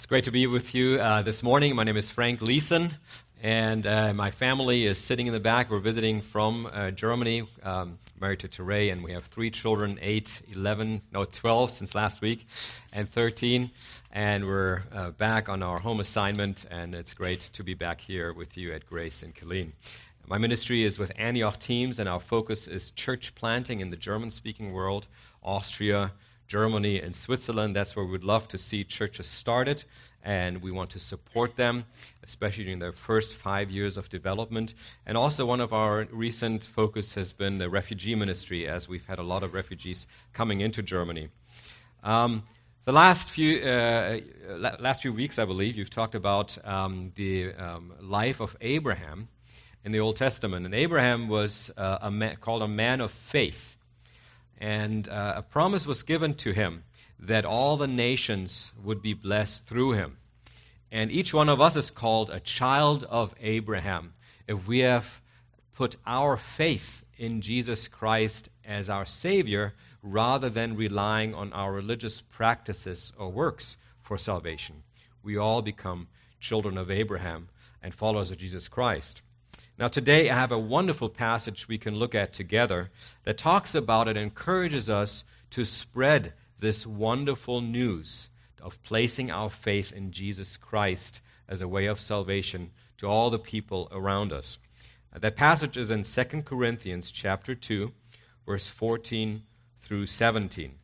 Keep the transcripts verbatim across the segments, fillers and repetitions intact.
It's great to be with you uh, this morning. My name is Frank Leeson, and uh, my family is sitting in the back. We're visiting from uh, Germany, um, married to Teray, and we have three children, eight, eleven, no, twelve since last week, and thirteen. And we're uh, back on our home assignment, and it's great to be back here with you at Grace in Killeen. My ministry is with Antioch Teams, and our focus is church planting in the German-speaking world, Austria, Germany, and Switzerland. That's where we'd love to see churches started, and we want to support them, especially during their first five years of development. And also one of our recent focus has been the refugee ministry, as we've had a lot of refugees coming into Germany. Um, the last few uh, last few weeks, I believe, you've talked about um, the um, life of Abraham in the Old Testament. And Abraham was uh, a man, called a man of faith. And uh, a promise was given to him that all the nations would be blessed through him. And each one of us is called a child of Abraham if we have put our faith in Jesus Christ as our Savior rather than relying on our religious practices or works for salvation. We all become children of Abraham and followers of Jesus Christ. Now today I have a wonderful passage we can look at together that talks about it and encourages us to spread this wonderful news of placing our faith in Jesus Christ as a way of salvation to all the people around us. Uh, that passage is in Second Corinthians chapter two, verse fourteen through seventeen.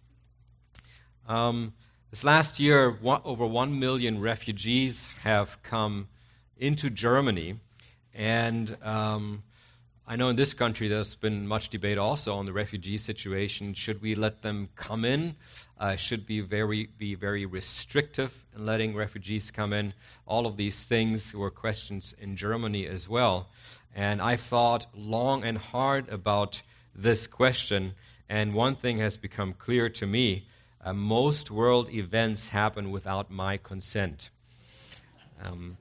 Um, this last year, one, over one million refugees have come into Germany. And um, I know in this country there's been much debate also on the refugee situation. Should we let them come in? Uh, should we very, be very restrictive in letting refugees come in? All of these things were questions in Germany as well. And I thought long and hard about this question. And one thing has become clear to me. Uh, most world events happen without my consent. Um,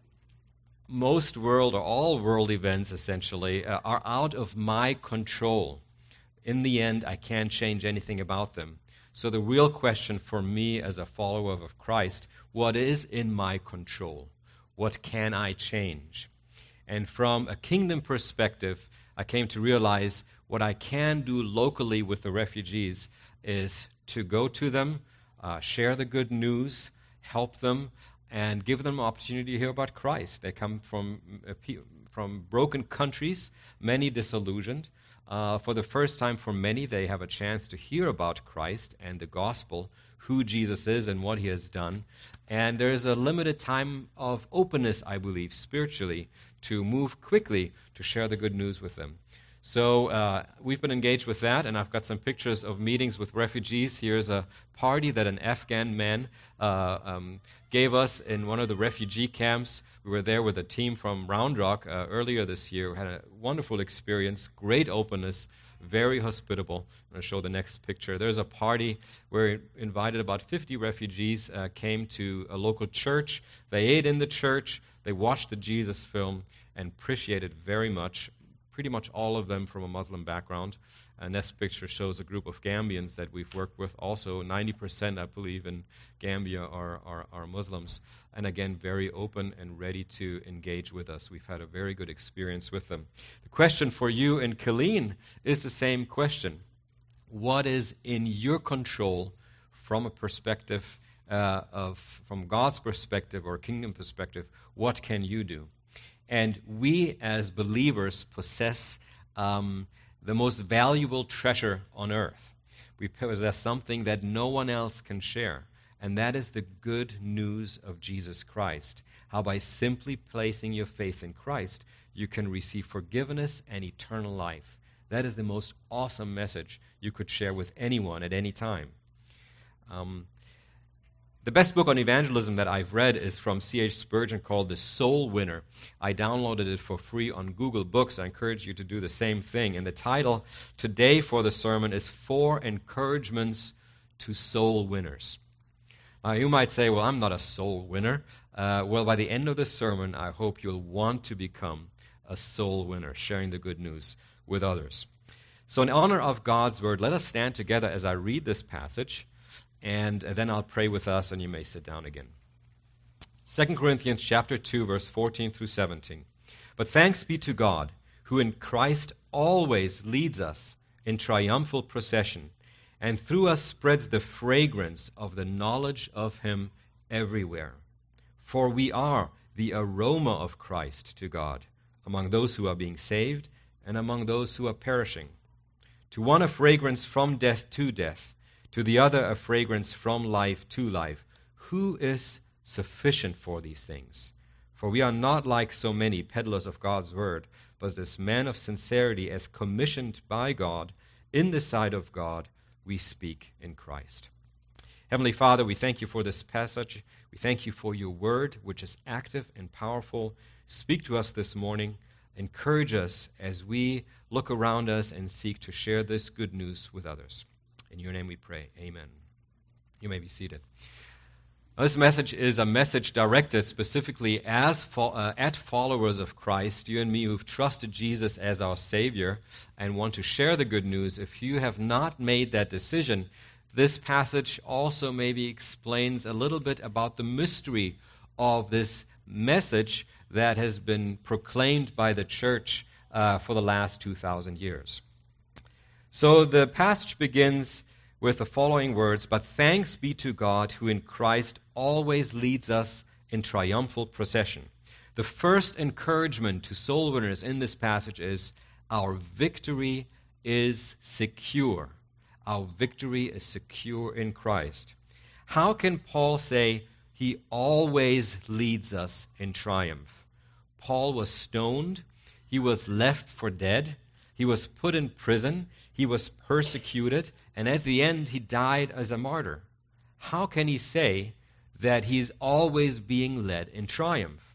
Most world, or all world events essentially, uh, are out of my control. In the end, I can't change anything about them. So the real question for me as a follower of Christ, what is in my control? What can I change? And from a kingdom perspective, I came to realize what I can do locally with the refugees is to go to them, uh, share the good news, help them, and give them an opportunity to hear about Christ. They come from uh, pe- from broken countries, many disillusioned. Uh, for the first time for many, they have a chance to hear about Christ and the gospel, who Jesus is and what he has done. And there is a limited time of openness, I believe, spiritually, to move quickly to share the good news with them. So uh, we've been engaged with that, and I've got some pictures of meetings with refugees. Here's a party that an Afghan man uh, um, gave us in one of the refugee camps. We were there with a team from Round Rock uh, earlier this year. We had a wonderful experience, great openness, very hospitable. I'm going to show the next picture. There's a party where we invited about fifty refugees, uh, came to a local church. They ate in the church. They watched the Jesus film and appreciated very much. Pretty much all of them from a Muslim background. And this picture shows a group of Gambians that we've worked with. Also, ninety percent, I believe, in Gambia are, are, are Muslims. And again, very open and ready to engage with us. We've had a very good experience with them. The question for you in Killeen is the same question. What is in your control from a perspective uh, of, from God's perspective or kingdom perspective? What can you do? And we, as believers, possess um, the most valuable treasure on earth. We possess something that no one else can share, and that is the good news of Jesus Christ. How by simply placing your faith in Christ, you can receive forgiveness and eternal life. That is the most awesome message you could share with anyone at any time. Um, The best book on evangelism that I've read is from C H Spurgeon called The Soul Winner. I downloaded it for free on Google Books. I encourage you to do the same thing. And the title today for the sermon is Four Encouragements to Soul Winners. Uh, you might say, well, I'm not a soul winner. Uh, well, by the end of the sermon, I hope you'll want to become a soul winner, sharing the good news with others. So in honor of God's word, let us stand together as I read this passage. And then I'll pray with us, and you may sit down again. Second Corinthians chapter two, verse fourteen through seventeen. But thanks be to God, who in Christ always leads us in triumphal procession, and through us spreads the fragrance of the knowledge of him everywhere. For we are the aroma of Christ to God, among those who are being saved and among those who are perishing. To one a fragrance from death to death, to the other a fragrance from life to life. Who is sufficient for these things? For we are not like so many peddlers of God's word, but as men of sincerity, as commissioned by God, in the sight of God, we speak in Christ. Heavenly Father, we thank you for this passage. We thank you for your word, which is active and powerful. Speak to us this morning. Encourage us as we look around us and seek to share this good news with others. In your name we pray. Amen. You may be seated. Now, this message is a message directed specifically as fo- uh, at followers of Christ, you and me who've trusted Jesus as our Savior and want to share the good news. If you have not made that decision, this passage also maybe explains a little bit about the mystery of this message that has been proclaimed by the church uh, for the last two thousand years. So the passage begins with the following words, "But thanks be to God who in Christ always leads us in triumphal procession." The first encouragement to soul winners in this passage is our victory is secure. Our victory is secure in Christ. How can Paul say he always leads us in triumph? Paul was stoned. He was left for dead. He was put in prison. He was persecuted. And at the end, he died as a martyr. How can he say that he's always being led in triumph?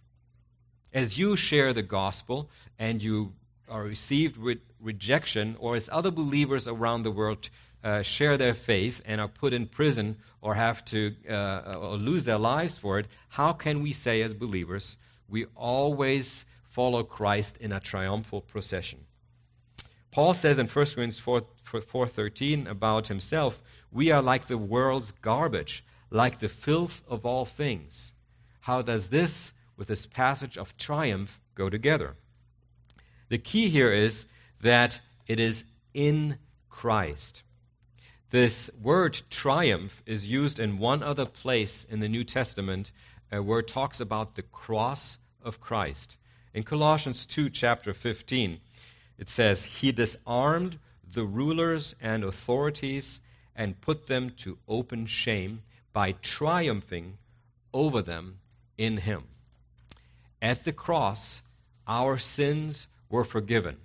As you share the gospel and you are received with rejection, or as other believers around the world uh, share their faith and are put in prison or have to uh, or lose their lives for it, how can we say as believers we always follow Christ in a triumphal procession? Paul says in First Corinthians four thirteen about himself, we are like the world's garbage, like the filth of all things. How does this, with this passage of triumph, go together? The key here is that it is in Christ. This word triumph is used in one other place in the New Testament uh, where it talks about the cross of Christ. In Colossians two, chapter fifteen, it says, "He disarmed the rulers and authorities and put them to open shame by triumphing over them in him." At the cross, our sins were forgiven.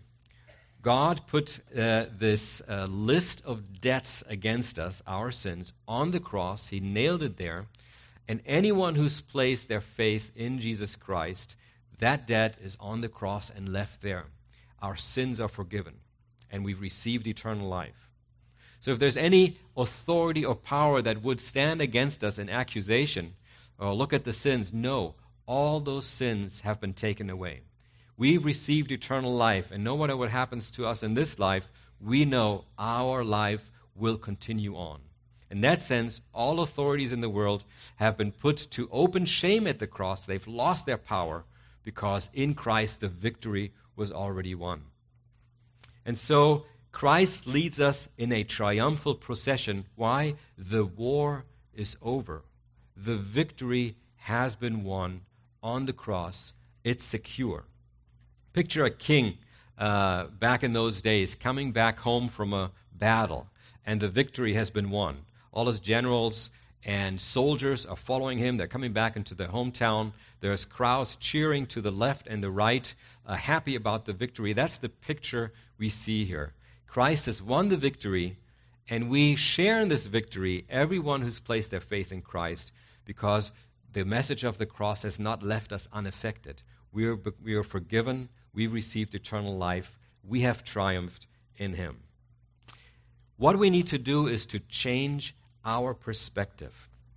God put uh, this uh, list of debts against us, our sins, on the cross. He nailed it there. And anyone who's placed their faith in Jesus Christ, that debt is on the cross and left there. Our sins are forgiven, and we've received eternal life. So if there's any authority or power that would stand against us in accusation, or look at the sins, no, all those sins have been taken away. We've received eternal life, and no matter what happens to us in this life, we know our life will continue on. In that sense, all authorities in the world have been put to open shame at the cross. They've lost their power because in Christ the victory was already won. And so Christ leads us in a triumphal procession. Why? The war is over. The victory has been won on the cross. It's secure. Picture a king uh, back in those days coming back home from a battle, and the victory has been won. All his generals and soldiers are following him. They're coming back into their hometown. There's crowds cheering to the left and the right, uh, happy about the victory. That's the picture we see here. Christ has won the victory, and we share in this victory, everyone who's placed their faith in Christ, because the message of the cross has not left us unaffected. We are, we are forgiven. We've received eternal life. We have triumphed in him. What we need to do is to change our perspective.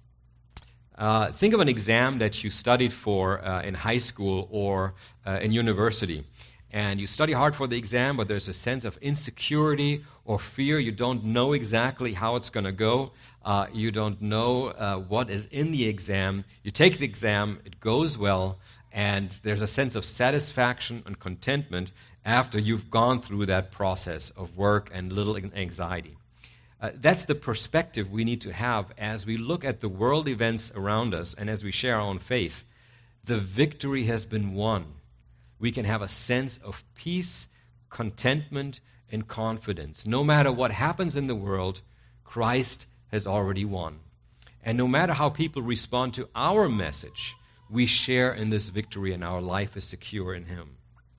Uh, think of an exam that you studied for uh, in high school or uh, in university. and you study hard for the exam, but there's a sense of insecurity or fear. You don't know exactly how it's going to go. Uh, you don't know uh, what is in the exam. You take the exam, it goes well, and there's a sense of satisfaction and contentment after you've gone through that process of work and little anxiety. Uh, that's the perspective we need to have as we look at the world events around us and as we share our own faith. The victory has been won. We can have a sense of peace, contentment, and confidence. No matter what happens in the world, Christ has already won. And no matter how people respond to our message, we share in this victory and our life is secure in Him.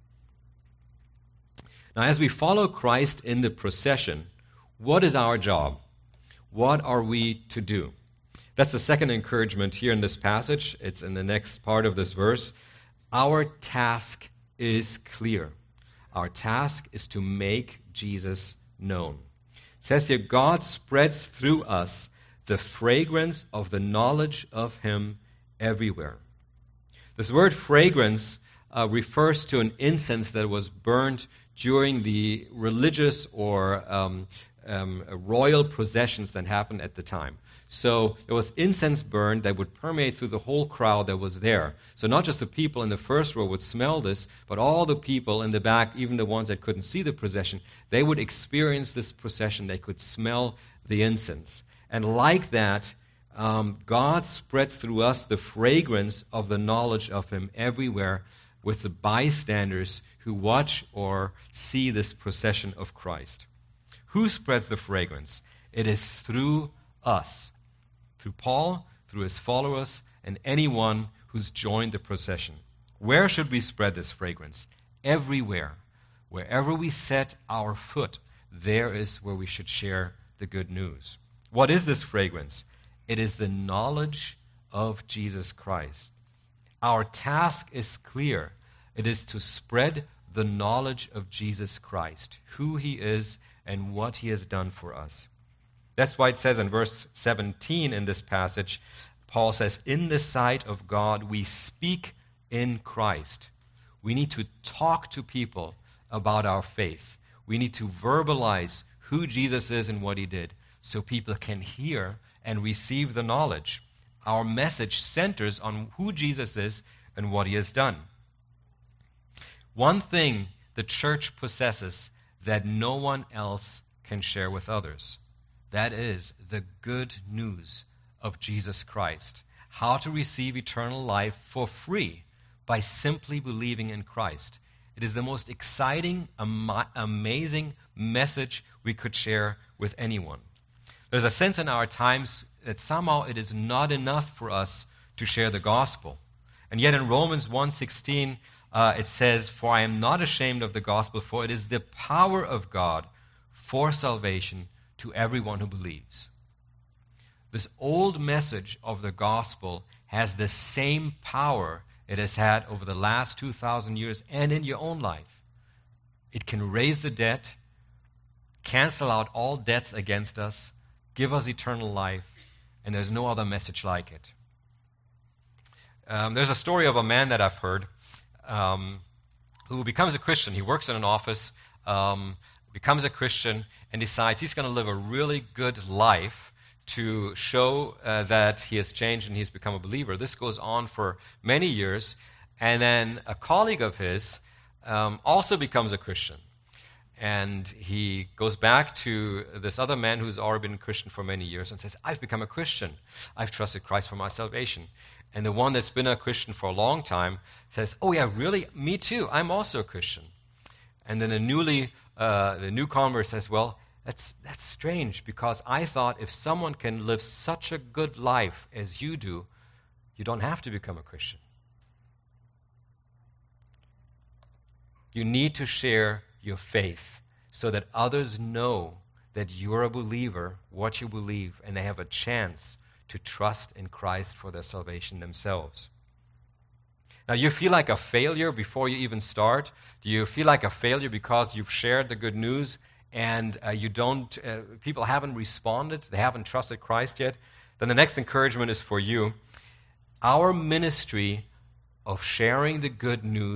Now, as we follow Christ in the procession, what is our job? What are we to do? That's the second encouragement here in this passage. It's in the next part of this verse. Our task is clear. Our task is to make Jesus known. It says here, God spreads through us the fragrance of the knowledge of Him everywhere. This word fragrance uh, refers to an incense that was burned during the religious or um, um, royal processions that happened at the time. So there was incense burned that would permeate through the whole crowd that was there. So not just the people in the first row would smell this, but all the people in the back, even the ones that couldn't see the procession, they would experience this procession. They could smell the incense. And like that, um, God spreads through us the fragrance of the knowledge of Him everywhere with the bystanders who watch or see this procession of Christ. Who spreads the fragrance? It is through us. Through Paul, through his followers, and anyone who's joined the procession. Where should we spread this fragrance? Everywhere. Wherever we set our foot, there is where we should share the good news. What is this fragrance? It is the knowledge of Jesus Christ. Our task is clear. It is to spread the knowledge of Jesus Christ, who He is and what He has done for us. That's why it says in verse seventeen in this passage, Paul says, in the sight of God, we speak in Christ. We need to talk to people about our faith. We need to verbalize who Jesus is and what He did so people can hear and receive the knowledge. Our message centers on who Jesus is and what He has done. One thing the church possesses that no one else can share with others. That is the good news of Jesus Christ. How to receive eternal life for free by simply believing in Christ. It is the most exciting, am- amazing message we could share with anyone. There's a sense in our times that somehow it is not enough for us to share the gospel. And yet in Romans one sixteen, uh, it says, for I am not ashamed of the gospel, for it is the power of God for salvation to everyone who believes. This old message of the gospel has the same power it has had over the last two thousand years and in your own life. It can raise the dead, cancel out all debts against us, give us eternal life, and there's no other message like it. Um, there's a story of a man that I've heard um, who becomes a Christian. He works in an office, um, becomes a Christian, and decides he's going to live a really good life to show uh, that he has changed and he's become a believer. This goes on for many years, and then a colleague of his um, also becomes a Christian. And he goes back to this other man who's already been a Christian for many years and says, I've become a Christian. I've trusted Christ for my salvation. And the one that's been a Christian for a long time says, oh yeah, really? Me too. I'm also a Christian. And then the newly, uh, the newcomer says, well, that's that's strange, because I thought if someone can live such a good life as you do, you don't have to become a Christian. You need to share your faith so that others know that you're a believer, what you believe, and they have a chance to trust in Christ for their salvation themselves. Now, you feel like a failure before you even start? Do you feel like a failure because you've shared the good news and uh, you don't, uh, people haven't responded, they haven't trusted Christ yet? Then the next encouragement is for you. Our ministry of sharing the good news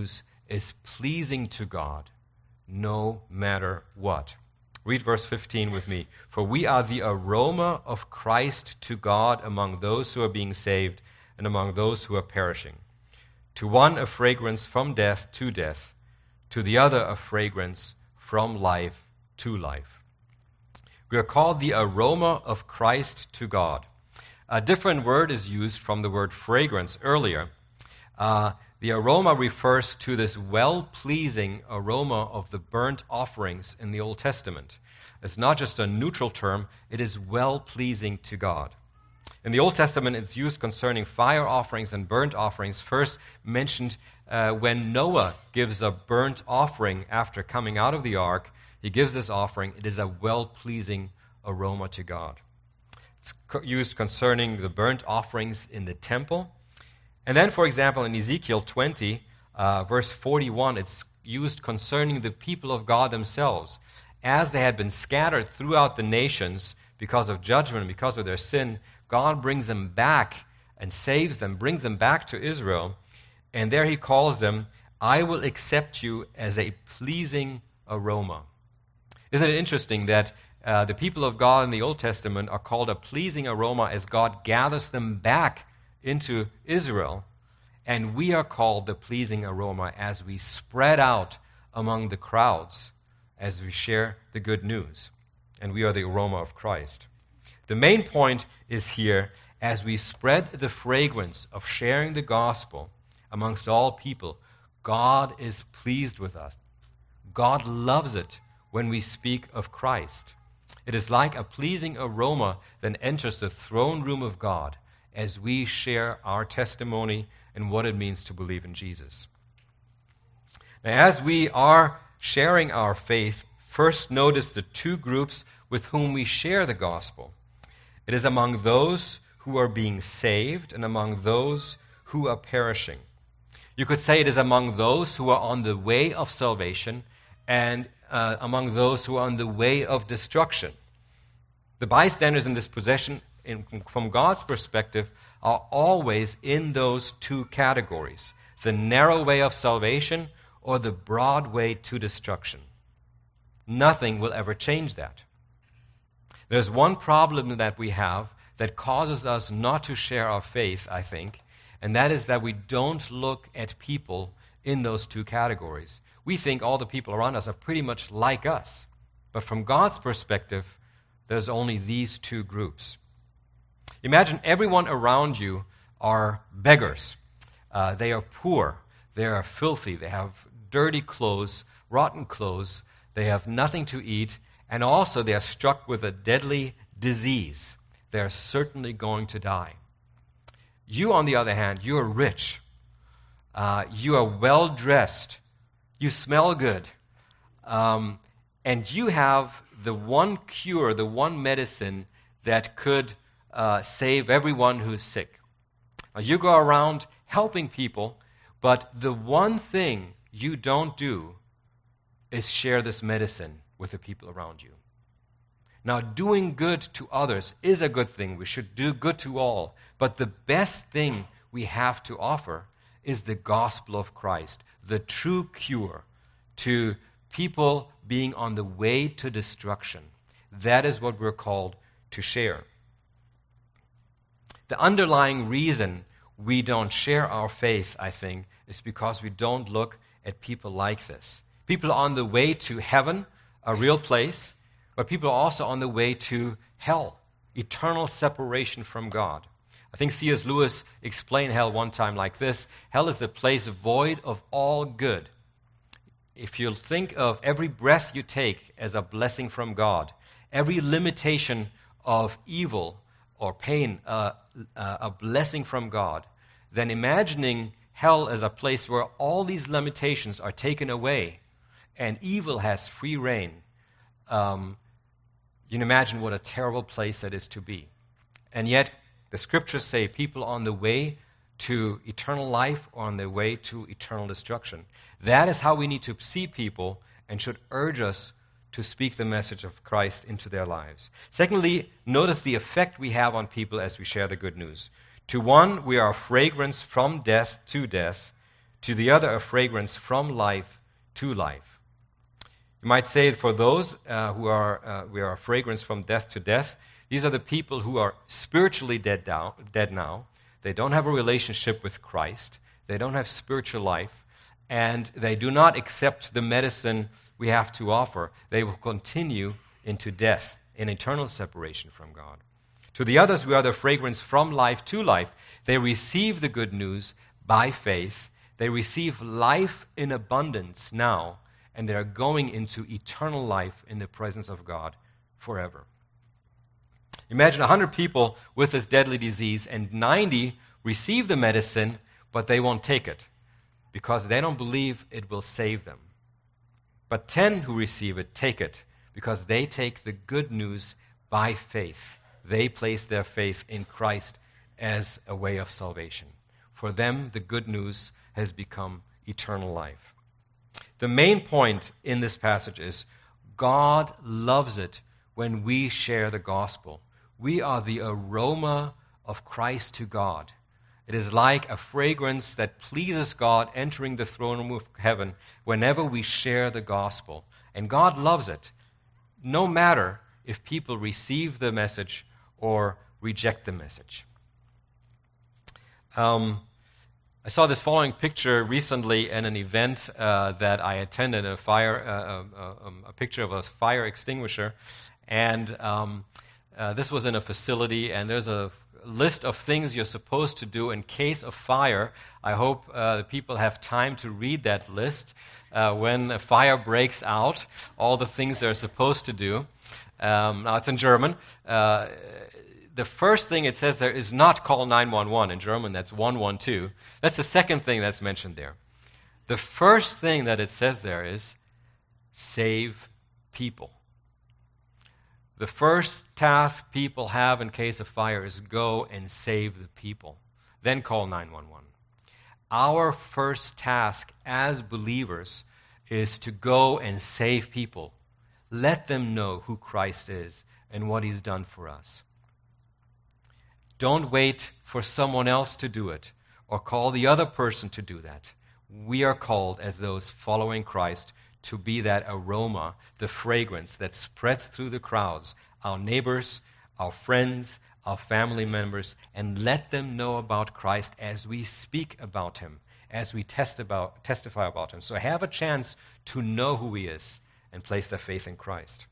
is pleasing to God no matter what. Read verse fifteen with me. For we are the aroma of Christ to God among those who are being saved and among those who are perishing. To one a fragrance from death to death, to the other a fragrance from life to life. We are called the aroma of Christ to God. A different word is used from the word fragrance earlier. Uh, the aroma refers to this well-pleasing aroma of the burnt offerings in the Old Testament. It's not just a neutral term, it is well-pleasing to God. In the Old Testament, it's used concerning fire offerings and burnt offerings, first mentioned uh, when Noah gives a burnt offering after coming out of the ark. He gives this offering. It is a well-pleasing aroma to God. It's co- used concerning the burnt offerings in the temple. And then, for example, in Ezekiel twenty, uh, verse forty-one, it's used concerning the people of God themselves. As they had been scattered throughout the nations because of judgment, because of their sin, God brings them back and saves them, brings them back to Israel. And there he calls them, I will accept you as a pleasing aroma. Isn't it interesting that uh, the people of God in the Old Testament are called a pleasing aroma as God gathers them back into Israel, and we are called the pleasing aroma as we spread out among the crowds, as we share the good news, and we are the aroma of Christ. The main point is here, as we spread the fragrance of sharing the gospel amongst all people, God is pleased with us. God loves it when we speak of Christ. It is like a pleasing aroma that enters the throne room of God as we share our testimony and what it means to believe in Jesus. Now, as we are sharing our faith, first notice the two groups with whom we share the gospel. It is among those who are being saved and among those who are perishing. You could say it is among those who are on the way of salvation and uh, among those who are on the way of destruction. The bystanders in this possession, in, from God's perspective, are always in those two categories, the narrow way of salvation or the broad way to destruction. Nothing will ever change that. There's one problem that we have that causes us not to share our faith, I think, and that is that we don't look at people in those two categories. We think all the people around us are pretty much like us. But from God's perspective, there's only these two groups. Imagine everyone around you are beggars. Uh, they are poor. They are filthy. They have dirty clothes, rotten clothes. They have nothing to eat. And also they are struck with a deadly disease. They are certainly going to die. You, on the other hand, you are rich. Uh, you are well-dressed. You smell good. Um, and you have the one cure, the one medicine that could uh, save everyone who is sick. Now, you go around helping people, but the one thing you don't do is share this medicine with the people around you. Now, doing good to others is a good thing. We should do good to all. But the best thing we have to offer is the gospel of Christ, the true cure to people being on the way to destruction. That is what we're called to share. The underlying reason we don't share our faith, I think, is because we don't look at people like this. People on the way to heaven, a real place, but people are also on the way to hell, eternal separation from God. I think C S Lewis explained hell one time like this: hell is the place void of all good. If you think of every breath you take as a blessing from God, every limitation of evil or pain uh, uh, a blessing from God, then imagining hell as a place where all these limitations are taken away and evil has free reign, um, you can imagine what a terrible place that is to be. And yet, the scriptures say people on the way to eternal life or on their way to eternal destruction. That is how we need to see people and should urge us to speak the message of Christ into their lives. Secondly, notice the effect we have on people as we share the good news. To one, we are a fragrance from death to death. to the other a fragrance from life to life. You might say for those uh, who are, uh, we are a fragrance from death to death, these are the people who are spiritually dead now, dead now. They don't have a relationship with Christ. They don't have spiritual life. And they do not accept the medicine we have to offer. They will continue into death, in eternal separation from God. To the others, we are the fragrance from life to life. They receive the good news by faith. They receive life in abundance now, and they are going into eternal life in the presence of God forever. Imagine one hundred people with this deadly disease, and ninety receive the medicine, but they won't take it because they don't believe it will save them. But ten who receive it take it because they take the good news by faith. They place their faith in Christ as a way of salvation. For them, the good news has become eternal life. The main point in this passage is God loves it when we share the gospel. We are the aroma of Christ to God. It is like a fragrance that pleases God entering the throne room of heaven whenever we share the gospel. And God loves it, no matter if people receive the message or reject the message. Um, I saw this following picture recently in an event uh, that I attended, a fire, uh, uh, um, a picture of a fire extinguisher. And um, uh, this was in a facility, and there's a list of things you're supposed to do in case of fire. I hope uh, the people have time to read that list. Uh, when a fire breaks out, all the things they're supposed to do. Um, now, it's in German. Uh, the first thing it says there is not call nine one one. In German, that's one one two. That's the second thing that's mentioned there. The first thing that it says there is save people. The first task people have in case of fire is go and save the people. Then call nine one one. Our first task as believers is to go and save people. Let them know who Christ is and what he's done for us. Don't wait for someone else to do it or call the other person to do that. We are called as those following Christ to be that aroma, the fragrance that spreads through the crowds, our neighbors, our friends, our family members, and let them know about Christ as we speak about him, as we test about, testify about him. So have a chance to know who he is and place their faith in Christ.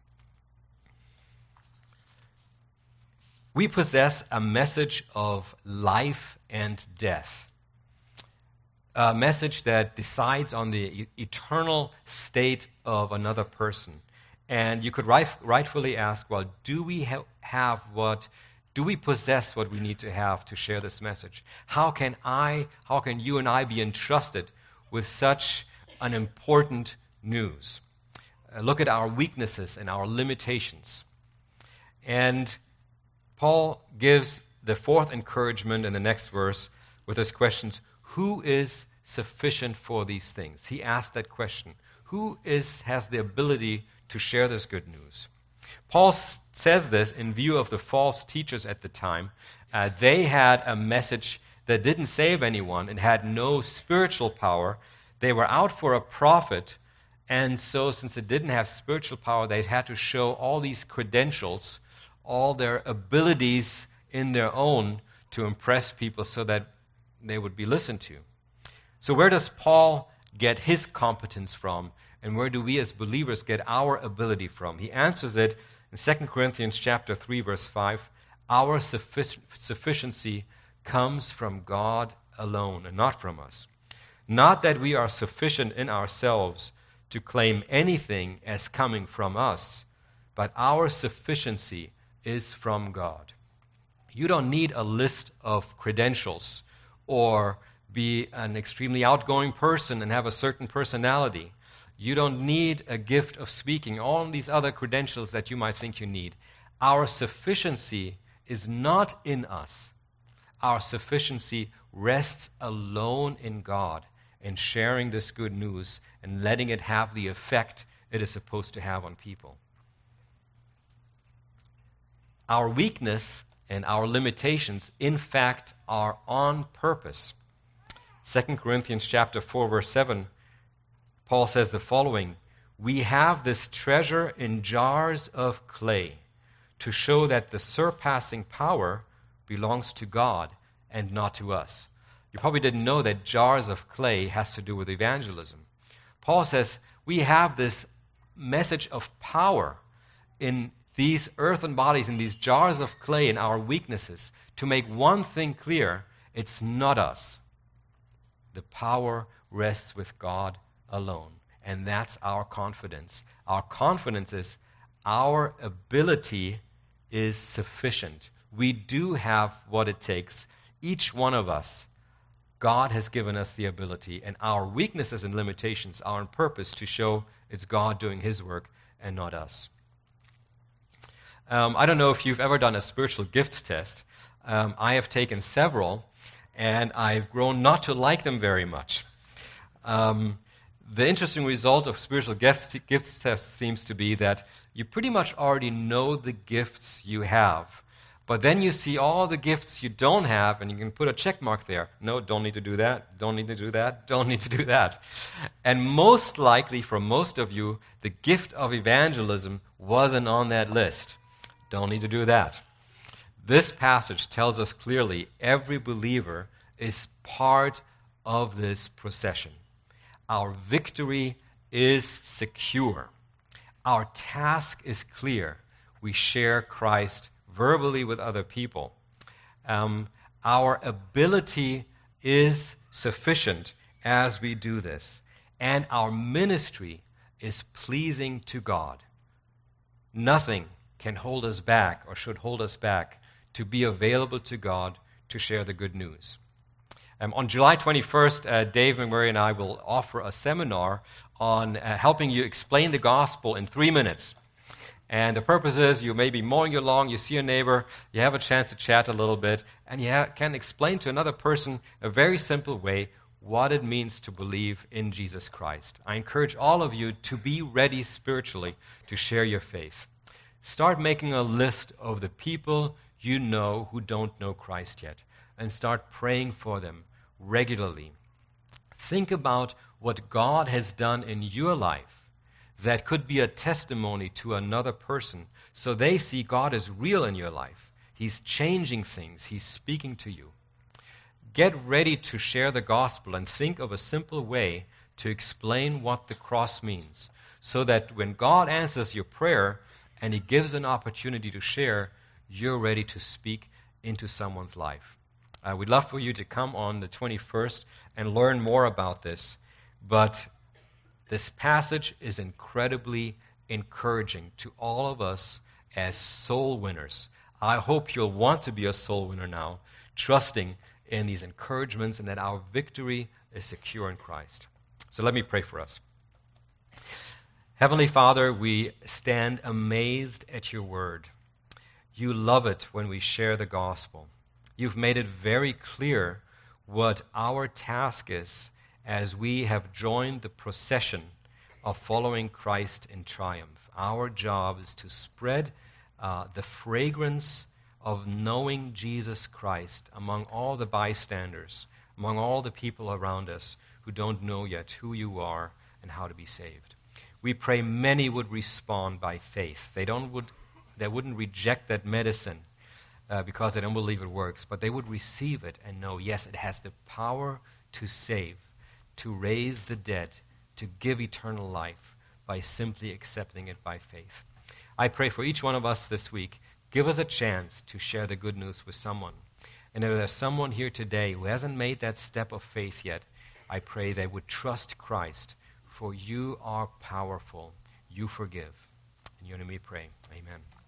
We possess a message of life and death. A message that decides on the e- eternal state of another person. And you could right, rightfully ask, well, do we ha- have what, do we possess what we need to have to share this message? How can I, how can you and I be entrusted with such an important news? Uh, look at our weaknesses and our limitations. And Paul gives the fourth encouragement in the next verse with his questions. Who is sufficient for these things? He asked that question. Who is has the ability to share this good news? Paul s- says this in view of the false teachers at the time. Uh, they had a message that didn't save anyone and had no spiritual power. They were out for a profit, and so since it didn't have spiritual power, they had to show all these credentials, all their abilities in their own to impress people so that they would be listened to. So where does Paul get his competence from, and where do we as believers get our ability from? He answers it in Second Corinthians chapter three, verse five. Our suffic- sufficiency comes from God alone and not from us. Not that we are sufficient in ourselves to claim anything as coming from us, but our sufficiency is from God. You don't need a list of credentials or be an extremely outgoing person and have a certain personality. You don't need a gift of speaking, all these other credentials that you might think you need. Our sufficiency is not in us. Our sufficiency rests alone in God and sharing this good news and letting it have the effect it is supposed to have on people. Our weakness and our limitations, in fact, are on purpose. Second Corinthians chapter four, verse seven, Paul says the following, "We have this treasure in jars of clay to show that the surpassing power belongs to God and not to us." You probably didn't know that jars of clay has to do with evangelism. Paul says we have this message of power in these earthen bodies, in these jars of clay, in our weaknesses, to make one thing clear: it's not us. The power rests with God alone. And that's our confidence. Our confidence is our ability is sufficient. We do have what it takes. Each one of us, God has given us the ability, and our weaknesses and limitations are on purpose to show it's God doing His work and not us. Um, I don't know if you've ever done a spiritual gifts test. Um, I have taken several, and I've grown not to like them very much. Um, the interesting result of spiritual gifts, gifts tests seems to be that you pretty much already know the gifts you have. But then you see all the gifts you don't have, and you can put a check mark there. No, don't need to do that, don't need to do that, don't need to do that. And most likely, for most of you, the gift of evangelism wasn't on that list. Don't need to do that. This passage tells us clearly every believer is part of this procession. Our victory is secure. Our task is clear. We share Christ verbally with other people. Um, our ability is sufficient as we do this. And our ministry is pleasing to God. Nothing can hold us back or should hold us back to be available to God to share the good news. Um, on July twenty-first, uh, Dave McMurray and I will offer a seminar on uh, helping you explain the gospel in three minutes. And the purpose is you may be mowing your lawn, you see a neighbor, you have a chance to chat a little bit, and you ha- can explain to another person a very simple way what it means to believe in Jesus Christ. I encourage all of you to be ready spiritually to share your faith. Start making a list of the people you know who don't know Christ yet, and start praying for them regularly. Think about what God has done in your life that could be a testimony to another person, so they see God is real in your life. He's changing things. He's speaking to you. Get ready to share the gospel and think of a simple way to explain what the cross means, so that when God answers your prayer and He gives an opportunity to share, you're ready to speak into someone's life. Uh, we'd love for you to come on the twenty-first and learn more about this, but this passage is incredibly encouraging to all of us as soul winners. I hope you'll want to be a soul winner now, trusting in these encouragements and that our victory is secure in Christ. So let me pray for us. Heavenly Father, we stand amazed at your word. You love it when we share the gospel. You've made it very clear what our task is as we have joined the procession of following Christ in triumph. Our job is to spread uh, the fragrance of knowing Jesus Christ among all the bystanders, among all the people around us who don't know yet who you are and how to be saved. We pray many would respond by faith. They don't would they wouldn't reject that medicine uh, because they don't believe it works, but they would receive it and know, yes, it has the power to save, to raise the dead, to give eternal life by simply accepting it by faith. I pray for each one of us this week, give us a chance to share the good news with someone. And if there's someone here today who hasn't made that step of faith yet, I pray they would trust Christ, for you are powerful. You forgive. In your name we pray. Amen.